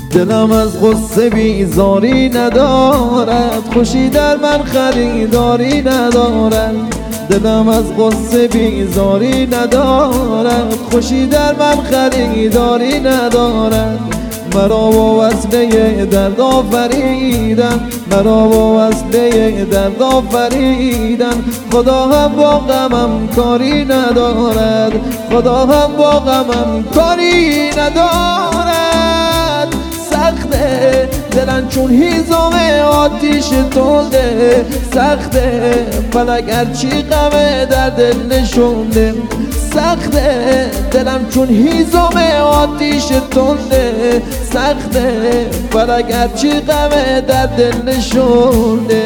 دلم از غصه بیزاری ندارد، خوشی در من خریداری ندارد. دلم از غصه بیزاری ندارد، خوشی در من خریداری ندارد. مرا با وصله درد آفریدن، مرا با وصله درد آفریدن. خدا هم با غمم کاری ندارد، خدا هم با غمم کاری ندارد. سخته دلم چون هیزم آتیش تنده، سخته فلک هرچی غم در دل نشونده. سخته دلم چون هیزم آتیش تنده، سخته فلک هرچی غم در دل نشونده.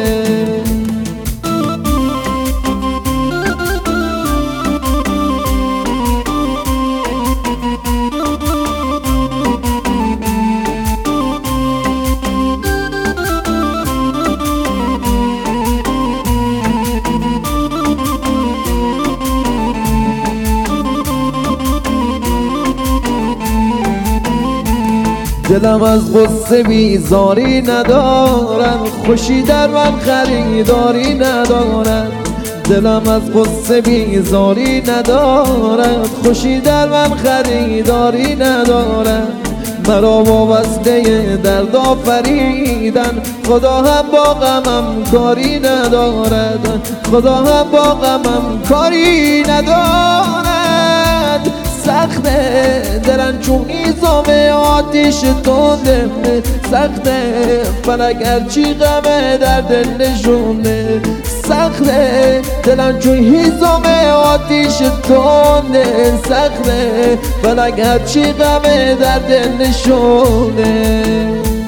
دلم از غصه بیزاری ندارد، خوشی در من خریداری ندارد. دلم از غصه بیزاری ندارد، خوشی در من خریداری ندارد. مرا با وصله درد آفریدن، خدا هم با غمم کاری ندارد، خدا هم با غمم کاری ندارد. سخته دلم چون هیزم آتیش تنده، سخته فلک هرچی غم در دل نشونده. سخته دلم چون هیزم آتیش تنده، سخته فلک هرچی غم در دل نشونده.